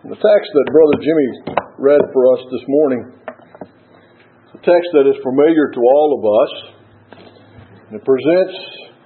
The text that Brother Jimmy read for us this morning is a text that is familiar to all of us. It presents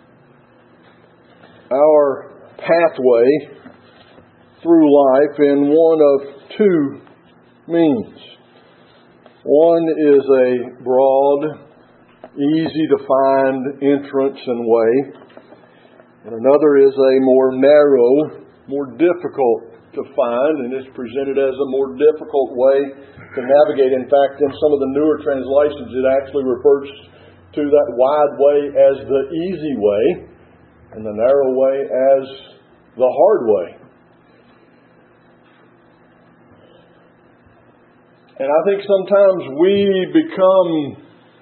our pathway through life in one of two means. One is a broad, easy to find entrance and way, and another is a more narrow, more difficult to find, and is presented as a more difficult way to navigate. In fact, in some of the newer translations, it actually refers to that wide way as the easy way, and the narrow way as the hard way. And I think sometimes we become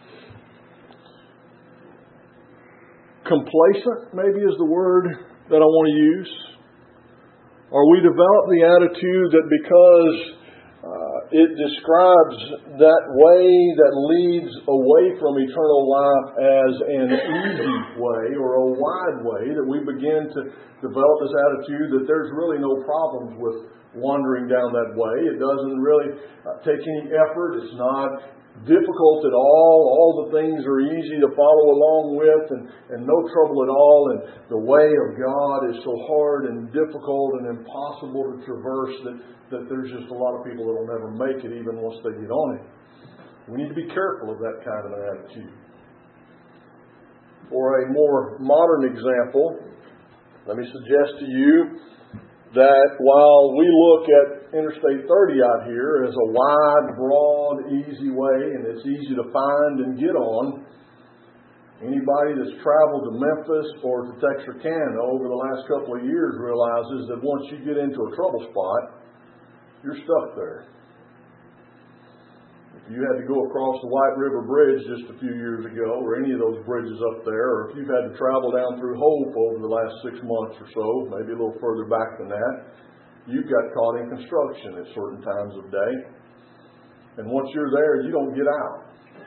complacent, maybe is the word that I want to use. Or we develop the attitude that because it describes that way that leads away from eternal life as an easy way or a wide way, that we begin to develop this attitude that there's really no problems with wandering down that way. It doesn't really take any effort. It's not difficult at all the things are easy to follow along with and no trouble at all, and the way of God is so hard and difficult and impossible to traverse that there's just a lot of people that will never make it even once they get on it. We need to be careful of that kind of an attitude. For a more modern example, let me suggest to you that while we look at Interstate 30 out here as a wide, broad, easy way, and it's easy to find and get on, anybody that's traveled to Memphis or to Texarkana over the last couple of years realizes that once you get into a trouble spot, you're stuck there. If you had to go across the White River Bridge just a few years ago, or any of those bridges up there, or if you've had to travel down through Hope over the last 6 months or so, maybe a little further back than that, you've got caught in construction at certain times of day. And once you're there, you don't get out.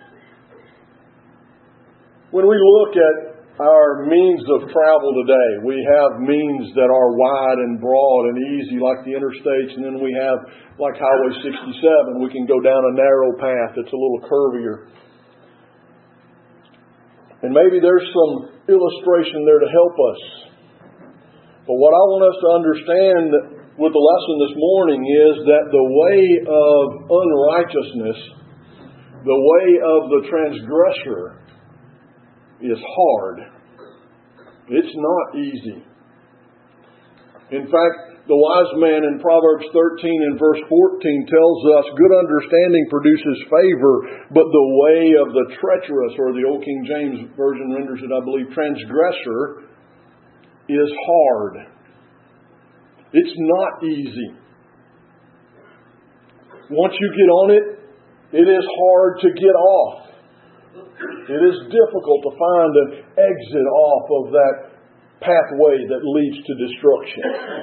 When we look at our means of travel today, we have means that are wide and broad and easy like the interstates, and then we have like Highway 67. We can go down a narrow path that's a little curvier. And maybe there's some illustration there to help us. But what I want us to understand with the lesson this morning is that the way of unrighteousness, the way of the transgressor, is hard. It's not easy. In fact, the wise man in Proverbs 13 and verse 14 tells us, good understanding produces favor, but the way of the treacherous, or the Old King James Version renders it, I believe, transgressor, is hard. It's not easy. Once you get on it, it is hard to get off. It is difficult to find an exit off of that pathway that leads to destruction.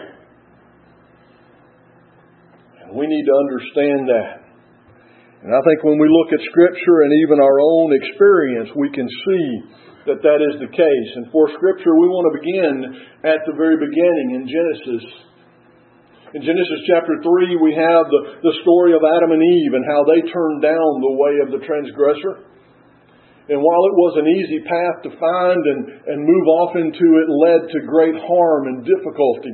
And we need to understand that. And I think when we look at Scripture and even our own experience, we can see that that is the case. And for Scripture, we want to begin at the very beginning in Genesis. In Genesis chapter 3, we have the story of Adam and Eve and how they turned down the way of the transgressor. And while it was an easy path to find and move off into, it led to great harm and difficulty.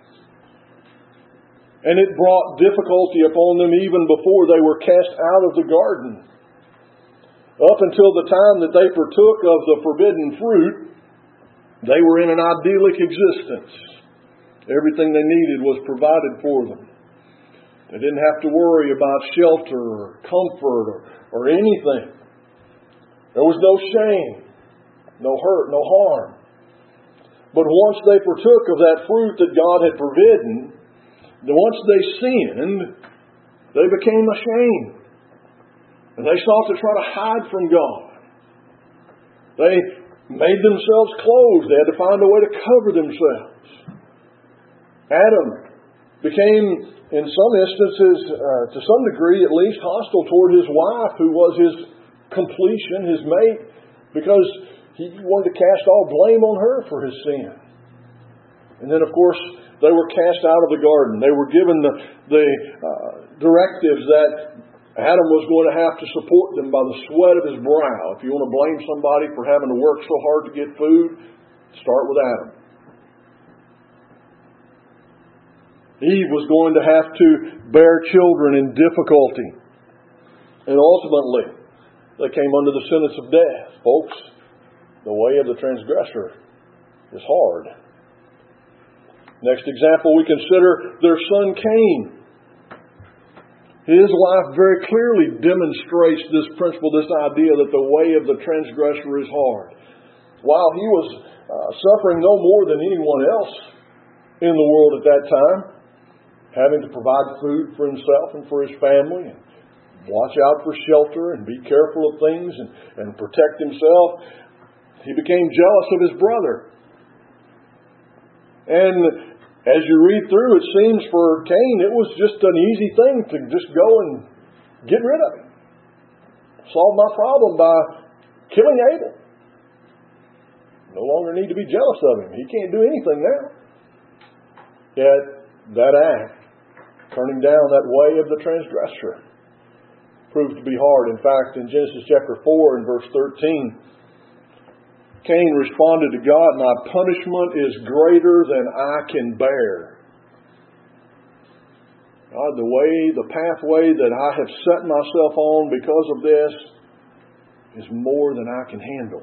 And it brought difficulty upon them even before they were cast out of the garden. Up until the time that they partook of the forbidden fruit, they were in an idyllic existence. Everything they needed was provided for them. They didn't have to worry about shelter or comfort or anything. There was no shame, no hurt, no harm. But once they partook of that fruit that God had forbidden, once they sinned, they became ashamed. And they sought to try to hide from God. They made themselves clothes. They had to find a way to cover themselves. Adam became, in some instances, to some degree at least, hostile toward his wife, who was his completion, his mate, because he wanted to cast all blame on her for his sin. And then, of course, they were cast out of the garden. They were given the directives that Adam was going to have to support them by the sweat of his brow. If you want to blame somebody for having to work so hard to get food, start with Adam. Eve was going to have to bear children in difficulty. And ultimately, they came under the sentence of death. Folks, the way of the transgressor is hard. Next example, we consider their son Cain. His life very clearly demonstrates this principle, this idea that the way of the transgressor is hard. While he was suffering no more than anyone else in the world at that time, having to provide food for himself and for his family, and watch out for shelter and be careful of things and protect himself, he became jealous of his brother. And as you read through, it seems for Cain it was just an easy thing to just go and get rid of him. Solve my problem by killing Abel. No longer need to be jealous of him. He can't do anything now. Yet that act, turning down that way of the transgressor, proved to be hard. In fact, in Genesis chapter 4 and verse 13, Cain responded to God, "My punishment is greater than I can bear." God, the pathway that I have set myself on because of this is more than I can handle.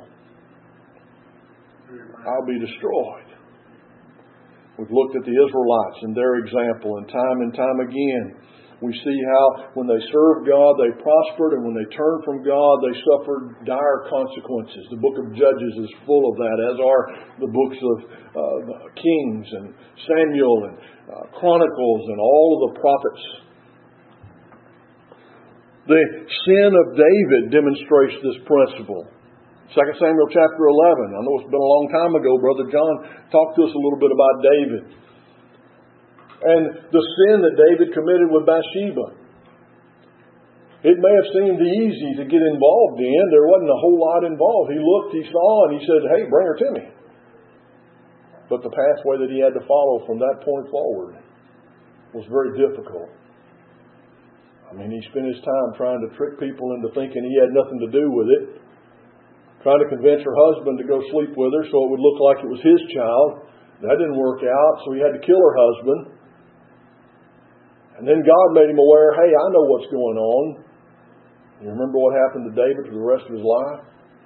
I'll be destroyed. We've looked at the Israelites and their example, and time again, we see how when they served God, they prospered, and when they turned from God, they suffered dire consequences. The book of Judges is full of that, as are the books of Kings and Samuel and Chronicles and all of the prophets. The sin of David demonstrates this principle. 2 Samuel chapter 11. I know it's been a long time ago. Brother John talked to us a little bit about David. And the sin that David committed with Bathsheba. It may have seemed easy to get involved in. There wasn't a whole lot involved. He looked, he saw, and he said, "Hey, bring her to me." But the pathway that he had to follow from that point forward was very difficult. I mean, he spent his time trying to trick people into thinking he had nothing to do with it. Trying to convince her husband to go sleep with her so it would look like it was his child. That didn't work out, so he had to kill her husband. And then God made him aware, "Hey, I know what's going on." You remember what happened to David for the rest of his life?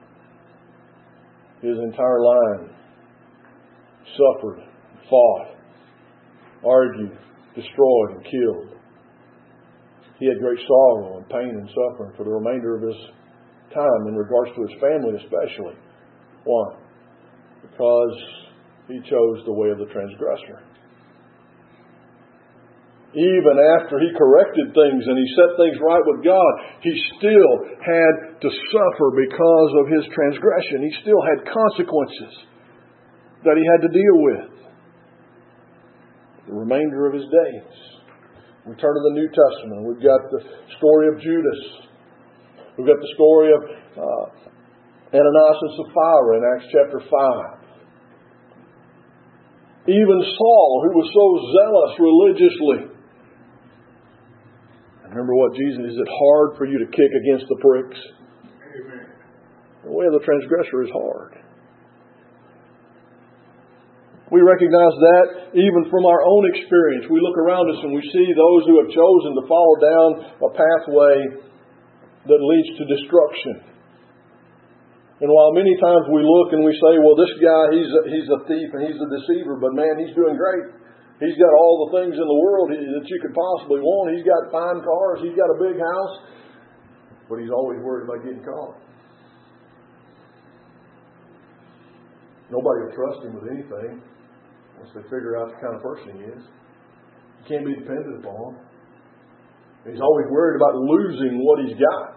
His entire line suffered, fought, argued, destroyed, and killed. He had great sorrow and pain and suffering for the remainder of his time in regards to his family especially. Why? Because he chose the way of the transgressor. Even after he corrected things and he set things right with God, he still had to suffer because of his transgression. He still had consequences that he had to deal with the remainder of his days. We turn to the New Testament. We've got the story of Judas. We've got the story of Ananias and Sapphira in Acts chapter 5. Even Saul, who was so zealous religiously. Remember what Jesus, is it hard for you to kick against the pricks? Amen. The way of the transgressor is hard. We recognize that even from our own experience. We look around us and we see those who have chosen to follow down a pathway that leads to destruction. And while many times we look and we say, "Well, this guy, he's a thief and he's a deceiver, but man, he's doing great. He's got all the things in the world that you could possibly want. He's got fine cars. He's got a big house." But he's always worried about getting caught. Nobody will trust him with anything once they figure out the kind of person he is. He can't be depended upon. He's always worried about losing what he's got.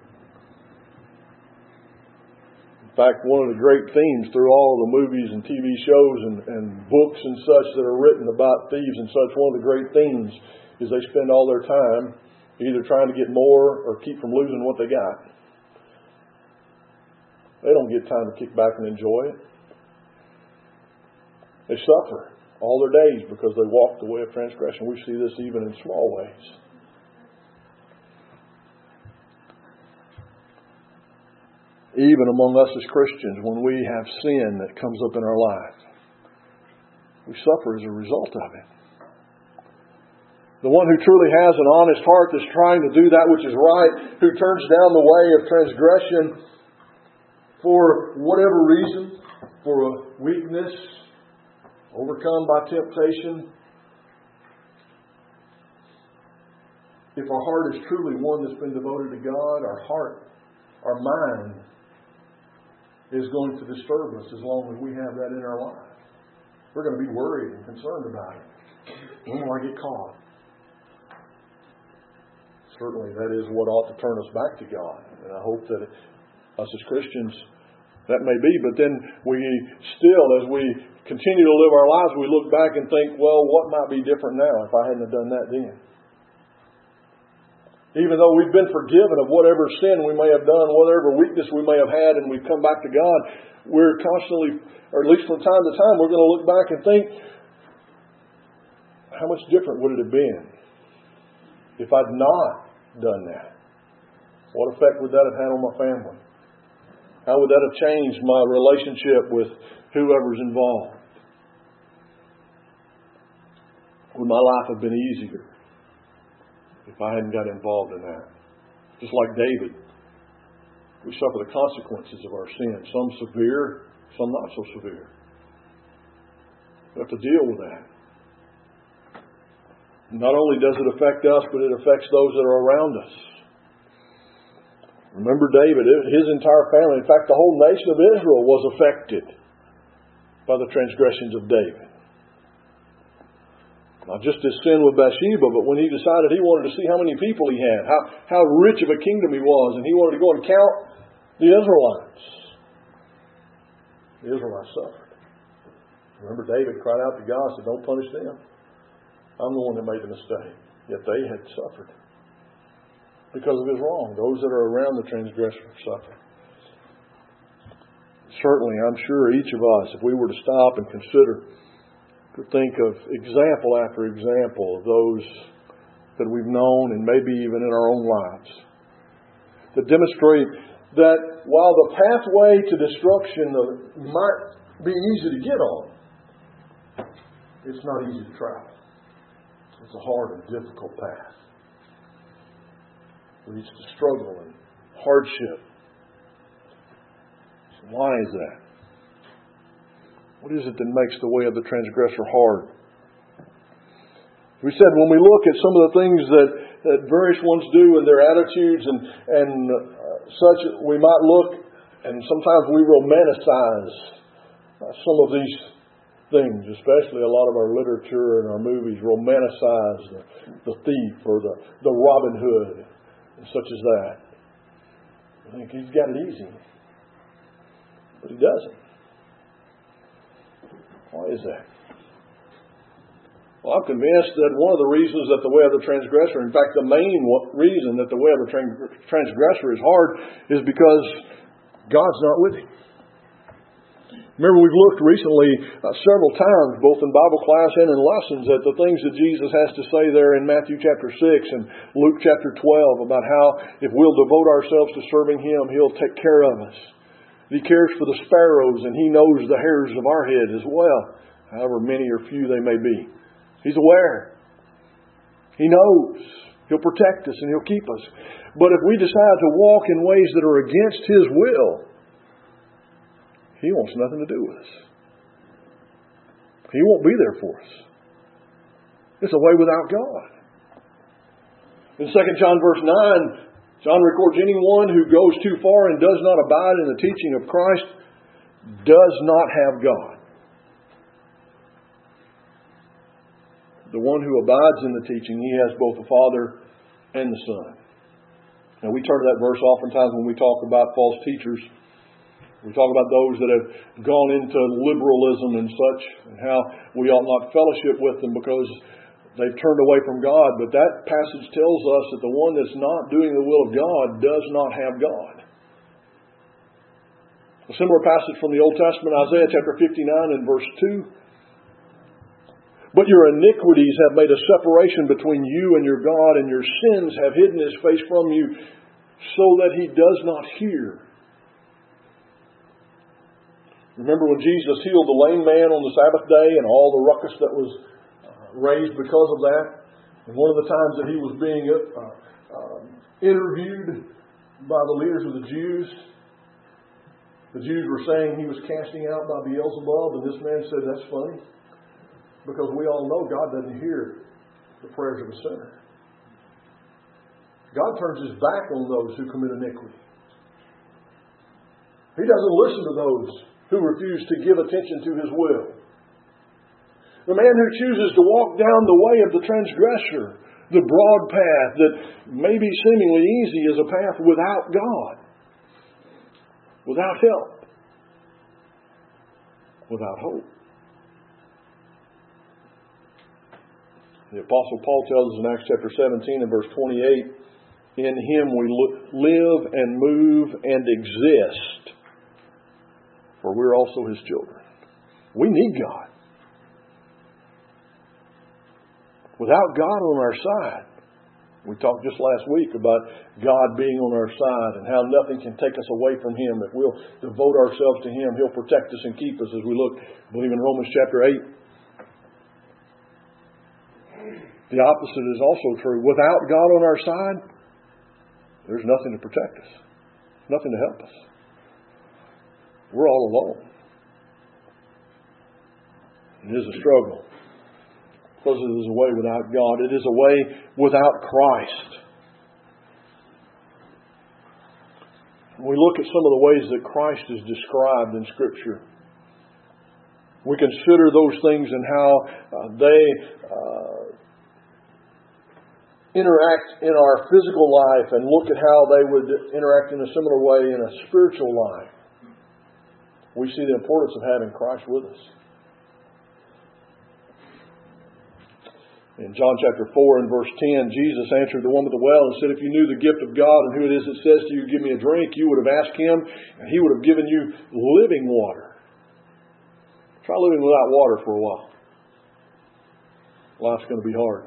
In fact, one of the great themes through all the movies and TV shows and books and such that are written about thieves and such, one of the great themes is they spend all their time either trying to get more or keep from losing what they got. They don't get time to kick back and enjoy it. They suffer all their days because they walked the way of transgression. We see this even in small ways. Even among us as Christians, when we have sin that comes up in our life, we suffer as a result of it. The one who truly has an honest heart that's trying to do that which is right, who turns down the way of transgression for whatever reason, for a weakness, overcome by temptation. If our heart is truly one that's been devoted to God, our mind is going to disturb us as long as we have that in our life. We're going to be worried and concerned about it. When will I get caught? Certainly that is what ought to turn us back to God. And I hope that us as Christians, that may be. But then we still, as we continue to live our lives, we look back and think, well, what might be different now if I hadn't have done that then? Even though we've been forgiven of whatever sin we may have done, whatever weakness we may have had, and we've come back to God, we're constantly, or at least from time to time, we're going to look back and think, how much different would it have been if I'd not done that? What effect would that have had on my family? How would that have changed my relationship with whoever's involved? Would my life have been easier if I hadn't got involved in that? Just like David, we suffer the consequences of our sin. Some severe, some not so severe. We have to deal with that. Not only does it affect us, but it affects those that are around us. Remember David, his entire family, in fact the whole nation of Israel was affected by the transgressions of David. Not just his sin with Bathsheba, but when he decided he wanted to see how many people he had, how rich of a kingdom he was, and he wanted to go and count the Israelites. The Israelites suffered. Remember David cried out to God and said, don't punish them. I'm the one that made the mistake. Yet they had suffered because of his wrong. Those that are around the transgressor suffer. Certainly, I'm sure each of us, if we were to stop and consider, could think of example after example of those that we've known and maybe even in our own lives that demonstrate that while the pathway to destruction might be easy to get on, it's not easy to travel. It's a hard and difficult path. It leads to struggle and hardship. So why is that? What is it that makes the way of the transgressor hard? We said when we look at some of the things that various ones do in their attitudes and such, we might look and sometimes we romanticize some of these things, especially a lot of our literature and our movies romanticize the thief or the Robin Hood and such as that. I think he's got it easy. But he doesn't. Why is that? Well, I'm convinced that one of the reasons that the way of the transgressor, in fact, the main reason that the way of the transgressor is hard is because God's not with him. Remember, we've looked recently several times, both in Bible class and in lessons, at the things that Jesus has to say there in Matthew chapter 6 and Luke chapter 12 about how if we'll devote ourselves to serving Him, He'll take care of us. He cares for the sparrows and He knows the hairs of our head as well, however many or few they may be. He's aware. He knows. He'll protect us and He'll keep us. But if we decide to walk in ways that are against His will, He wants nothing to do with us. He won't be there for us. It's a way without God. In 2 John verse 9, John records, anyone who goes too far and does not abide in the teaching of Christ does not have God. The one who abides in the teaching, he has both the Father and the Son. Now we turn to that verse oftentimes when we talk about false teachers. We talk about those that have gone into liberalism and such, and how we ought not fellowship with them because they've turned away from God. But that passage tells us that the one that's not doing the will of God does not have God. A similar passage from the Old Testament, Isaiah chapter 59 and verse 2. But your iniquities have made a separation between you and your God, and your sins have hidden His face from you, so that He does not hear. Remember when Jesus healed the lame man on the Sabbath day and all the ruckus that was raised because of that? And one of the times that He was being interviewed by the leaders of the Jews were saying He was casting out by Beelzebub, and this man said, "That's funny, because we all know God doesn't hear the prayers of a sinner. God turns His back on those who commit iniquity. He doesn't listen to those who refuse to give attention to His will. The man who chooses to walk down the way of the transgressor, the broad path that may be seemingly easy, is a path without God, without help, without hope." The Apostle Paul tells us in Acts chapter 17 and verse 28, "In Him we live and move and exist, for we're also His children." We need God. Without God on our side, we talked just last week about God being on our side and how nothing can take us away from Him. If we'll devote ourselves to Him, He'll protect us and keep us, as we look, I believe, in Romans chapter 8. The opposite is also true. Without God on our side, there's nothing to protect us, nothing to help us. We're all alone. It is a struggle, because it is a way without God. It is a way without Christ. When we look at some of the ways that Christ is described in Scripture, we consider those things and how they interact in our physical life, and look at how they would interact in a similar way in a spiritual life. We see the importance of having Christ with us. In John chapter 4 and verse 10, Jesus answered the woman at the well and said, "If you knew the gift of God and who it is that says to you, 'Give me a drink,' you would have asked Him, and He would have given you living water." Try living without water for a while. Life's going to be hard.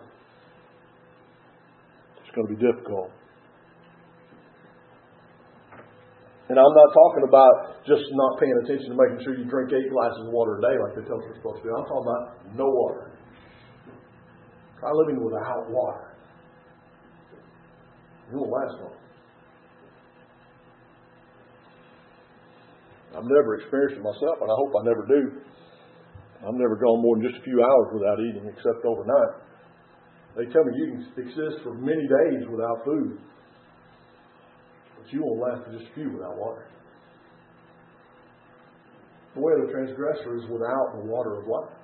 It's going to be difficult. And I'm not talking about just not paying attention to making sure you drink 8 glasses of water a day like they tell us we're supposed to do. I'm talking about no water. Try living without water. It won't last long. I've never experienced it myself, and I hope I never do. I've never gone more than just a few hours without eating, except overnight. They tell me you can exist for many days without food, but you won't last for just a few without water. The way of the transgressor is without the water of life.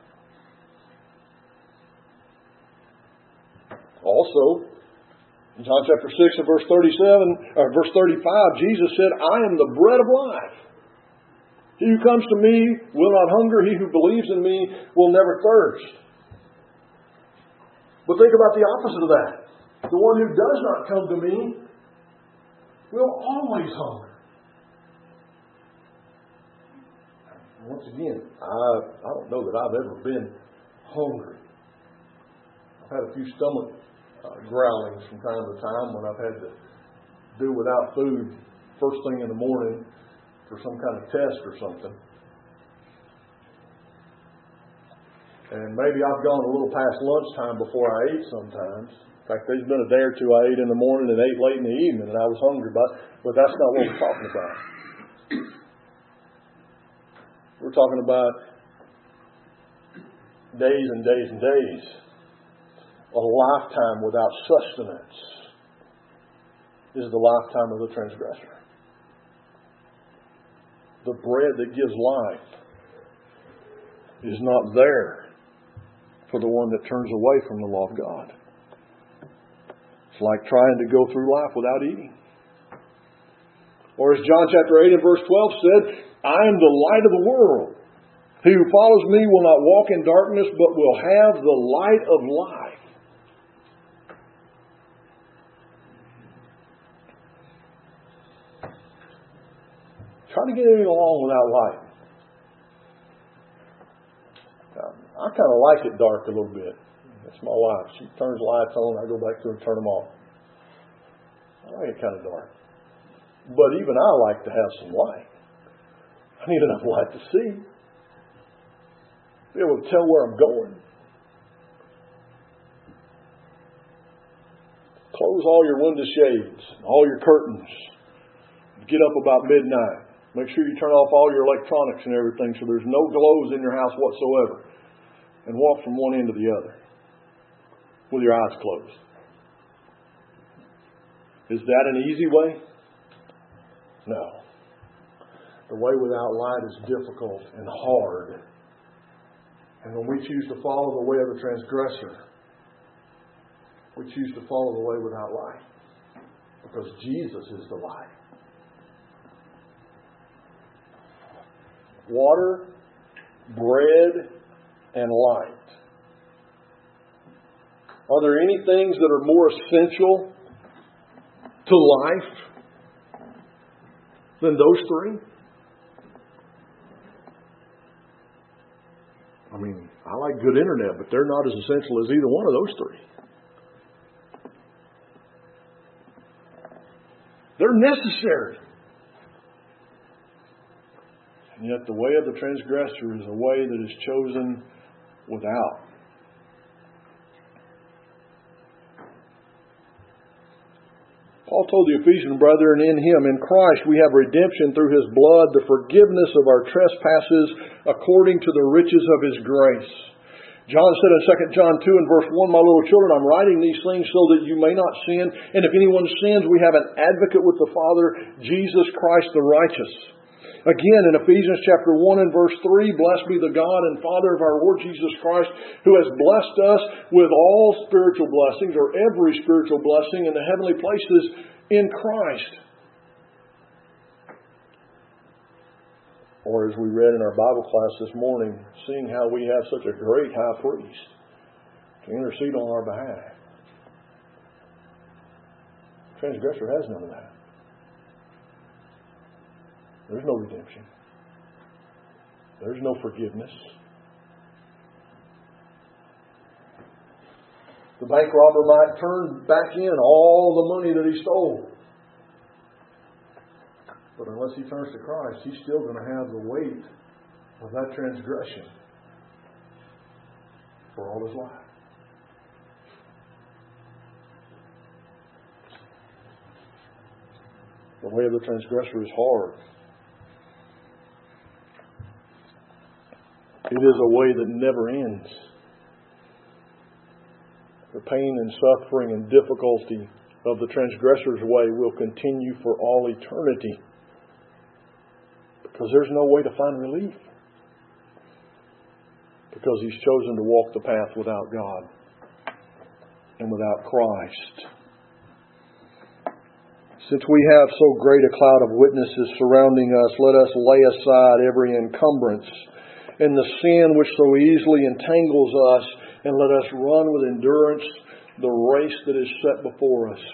Also, in John chapter 6 and verse 35, Jesus said, "I am the bread of life. He who comes to me will not hunger. He who believes in me will never thirst." But think about the opposite of that. The one who does not come to me will always hunger. Once again, I don't know that I've ever been hungry. I've had a few stomach growlings from time to time when I've had to do without food first thing in the morning for some kind of test or something. And maybe I've gone a little past lunchtime before I ate sometimes. In fact, there's been a day or two I ate in the morning and ate late in the evening, and I was hungry, but that's not what we're talking about. We're talking about days and days and days. A lifetime without sustenance is the lifetime of the transgressor. The bread that gives life is not there for the one that turns away from the law of God. It's like trying to go through life without eating. Or as John chapter 8 and verse 12 said, "I am the light of the world. He who follows me will not walk in darkness, but will have the light of life." Try to get anything along without light. I kind of like it dark a little bit. That's my wife. She turns the lights on, I go back to her and turn them off. I like it kind of dark. But even I like to have some light. I need enough light to see. Be able to tell where I'm going. Close all your window shades, all your curtains. Get up about midnight. Make sure you turn off all your electronics and everything so there's no glows in your house whatsoever. And walk from one end to the other with your eyes closed. Is that an easy way? No. The way without light is difficult and hard. And when we choose to follow the way of the transgressor, we choose to follow the way without light. Because Jesus is the light. Water, bread, and light. Are there any things that are more essential to life than those three? I mean, I like good internet, but they're not as essential as either one of those three. They're necessary. And yet the way of the transgressor is a way that is chosen without. Paul told the Ephesian brethren, in Him, in Christ, we have redemption through His blood, the forgiveness of our trespasses, according to the riches of His grace. John said in 2 John 2 and verse 1, my little children, I'm writing these things so that you may not sin. And if anyone sins, we have an advocate with the Father, Jesus Christ the righteous. Again, in Ephesians chapter 1 and verse 3, blessed be the God and Father of our Lord Jesus Christ, who has blessed us with all spiritual blessings, or every spiritual blessing in the heavenly places in Christ. Or as we read in our Bible class this morning, seeing how we have such a great high priest to intercede on our behalf. Transgressor has none of that. There's no redemption. There's no forgiveness. The bank robber might turn back in all the money that he stole. But unless he turns to Christ, he's still going to have the weight of that transgression for all his life. The way of the transgressor is hard. It is a way that never ends. The pain and suffering and difficulty of the transgressor's way will continue for all eternity. Because there's no way to find relief. Because he's chosen to walk the path without God and without Christ. Since we have so great a cloud of witnesses surrounding us, let us lay aside every encumbrance and the sin which so easily entangles us, and let us run with endurance the race that is set before us.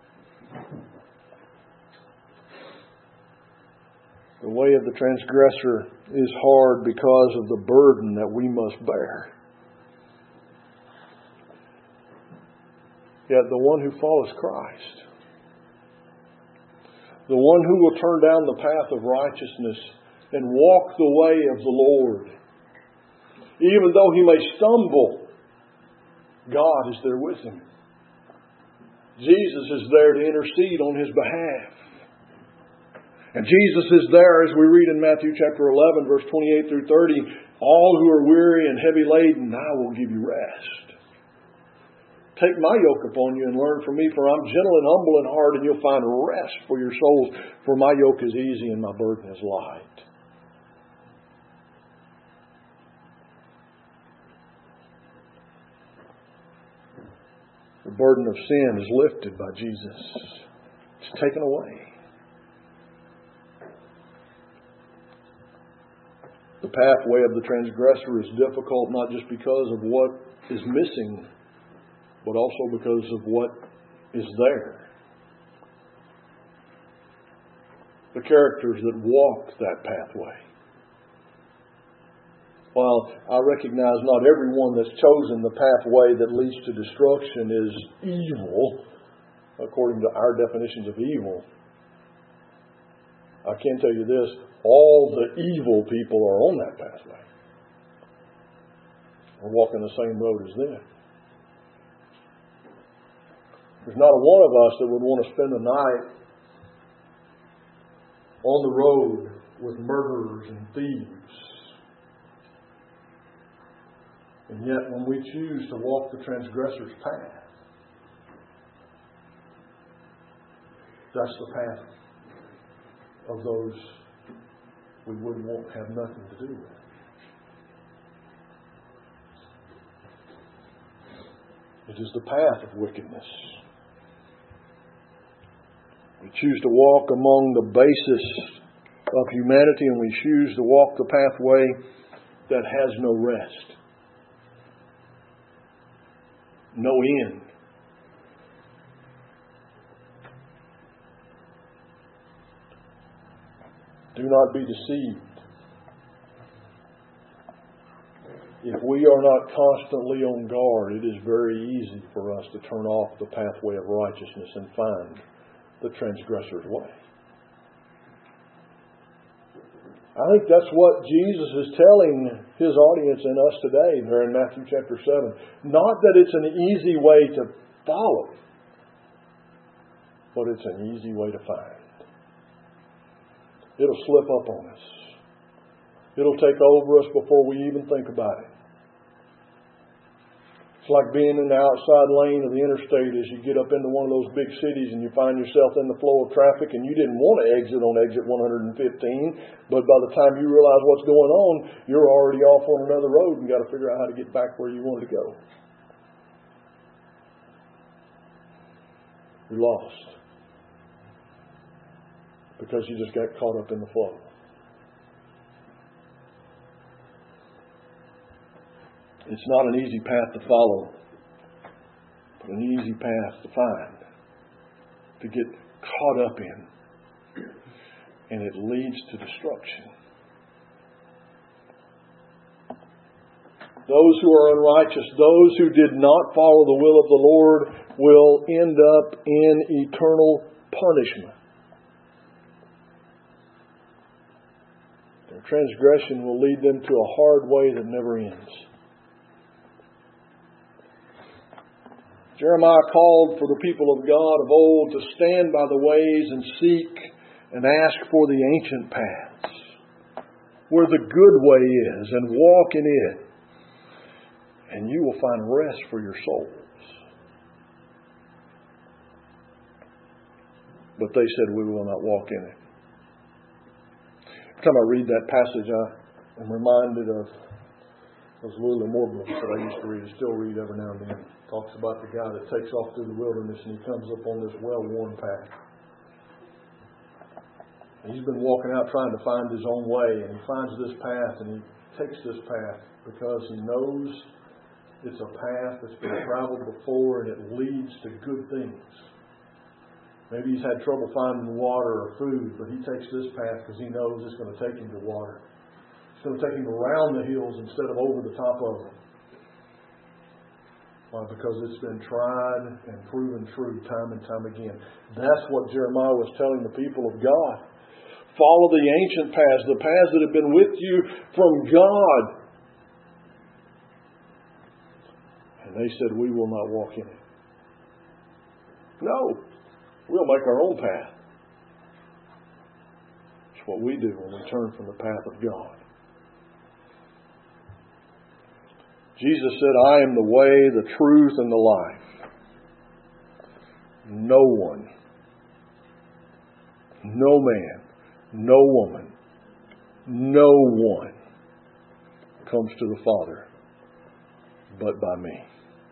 The way of the transgressor is hard because of the burden that we must bear. Yet the one who follows Christ, the one who will turn down the path of righteousness and walk the way of the Lord, even though he may stumble, God is there with him. Jesus is there to intercede on his behalf. And Jesus is there, as we read in Matthew chapter 11, verse 28 through 30, all who are weary and heavy laden, I will give you rest. Take my yoke upon you and learn from me, for I'm gentle and humble in heart, and you'll find rest for your souls. For my yoke is easy and my burden is light. The burden of sin is lifted by Jesus. It's taken away. The pathway of the transgressor is difficult not just because of what is missing, but also because of what is there. The characters that walk that pathway While I recognize not everyone that's chosen the pathway that leads to destruction is evil, according to our definitions of evil, I can tell you this, all the evil people are on that pathway. We're walking the same road as them. There's not a one of us that would want to spend the night on the road with murderers and thieves. And yet, when we choose to walk the transgressor's path, that's the path of those we would want to have nothing to do with. It is the path of wickedness. We choose to walk among the basis of humanity, and we choose to walk the pathway that has no rest, no end. Do not be deceived. If we are not constantly on guard, it is very easy for us to turn off the pathway of righteousness and find the transgressor's way. I think that's what Jesus is telling His audience and us today there in Matthew chapter 7. Not that it's an easy way to follow, but it's an easy way to find. It'll slip up on us. It'll take over us before we even think about it. It's like being in the outside lane of the interstate as you get up into one of those big cities and you find yourself in the flow of traffic and you didn't want to exit on exit 115, but by the time you realize what's going on, you're already off on another road and got to figure out how to get back where you wanted to go. You're lost because you just got caught up in the flow. It's not an easy path to follow, but an easy path to find, to get caught up in. And it leads to destruction. Those who are unrighteous, those who did not follow the will of the Lord, will end up in eternal punishment. Their transgression will lead them to a hard way that never ends. Jeremiah called for the people of God of old to stand by the ways and seek and ask for the ancient paths, where the good way is, and walk in it, and you will find rest for your souls. But they said, we will not walk in it. Every time I read that passage, I am reminded of those Louis L'Amour books that I used to read, and still read every now and then. Talks about the guy that takes off through the wilderness and he comes up on this well-worn path. And he's been walking out trying to find his own way, and he finds this path, and he takes this path because he knows it's a path that's been traveled before and it leads to good things. Maybe he's had trouble finding water or food, but he takes this path because he knows it's going to take him to water. It's going to take him around the hills instead of over the top of them. Why? Because it's been tried and proven true time and time again. That's what Jeremiah was telling the people of God. Follow the ancient paths, the paths that have been with you from God. And they said, we will not walk in it. No, we'll make our own path. It's what we do when we turn from the path of God. Jesus said, I am the way, the truth, and the life. No one, no man, no woman, no one comes to the Father but by me.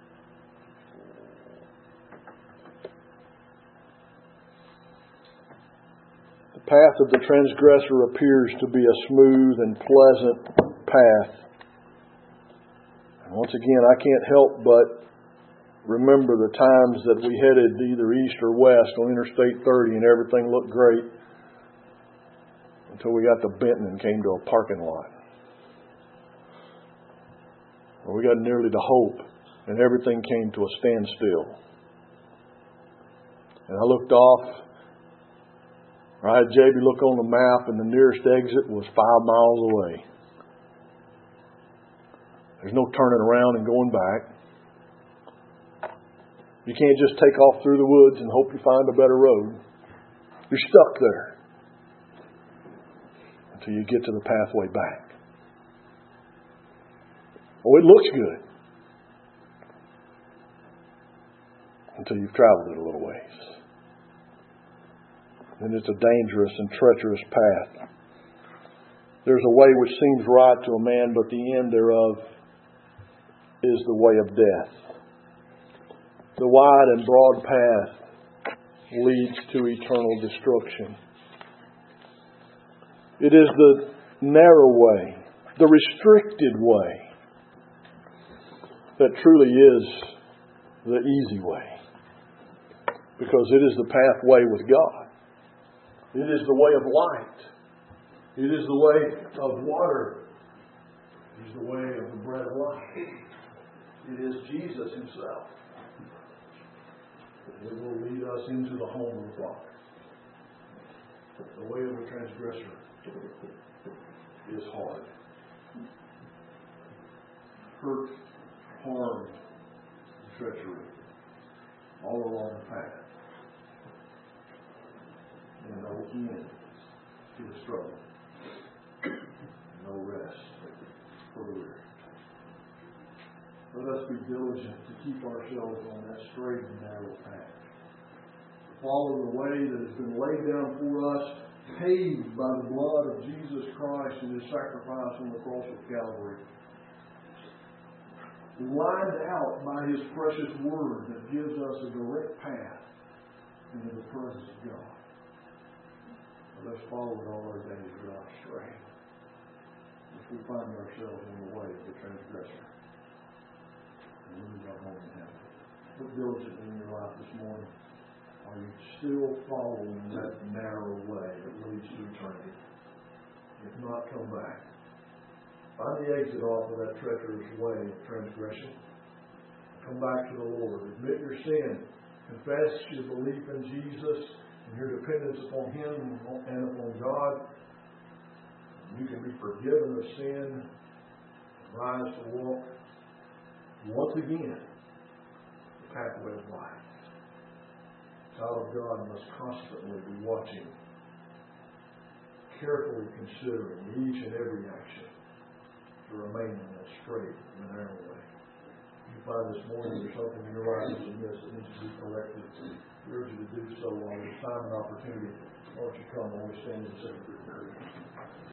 The path of the transgressor appears to be a smooth and pleasant path. Once again, I can't help but remember the times that we headed either east or west on Interstate 30 and everything looked great until we got to Benton and came to a parking lot. Or we got nearly to hope, and everything came to a standstill. And I looked off. I had JB look on the map, and the nearest exit was 5 miles away. There's no turning around and going back. You can't just take off through the woods and hope you find a better road. You're stuck there until you get to the pathway back. Oh, it looks good until you've traveled it a little ways. And it's a dangerous and treacherous path. There's a way which seems right to a man, but the end thereof is the way of death. The wide and broad path leads to eternal destruction. It is the narrow way, the restricted way, that truly is the easy way. Because it is the pathway with God. It is the way of light. It is the way of water. It is the way of the bread of life. It is Jesus Himself. It will lead us into the home of the Father. The way of the transgressor is hard. Hurt, harm, and treachery all along the path. And no end to the struggle. No rest for the weary. Let us be diligent to keep ourselves on that straight and narrow path. Follow the way that has been laid down for us, paved by the blood of Jesus Christ and His sacrifice on the cross of Calvary. Lined out by His precious Word that gives us a direct path into the presence of God. Let us follow it all our days without stray. If we find ourselves in the way of the transgressor. And lose our home in heaven. Look diligently in your life this morning. Are you still following that narrow way that leads to eternity? If not, come back. Find the exit off of that treacherous way of transgression. Come back to the Lord. Admit your sin. Confess your belief in Jesus and your dependence upon Him and upon God. You can be forgiven of sin. Rise to walk once again the pathway of life. The child of God must constantly be watching, carefully considering each and every action to remain in that straight and narrow way. If you find this morning there's something in your life that's amiss that needs to be corrected, I urge you to do so while there's time and opportunity. Why don't you come and we stand and say a prayer.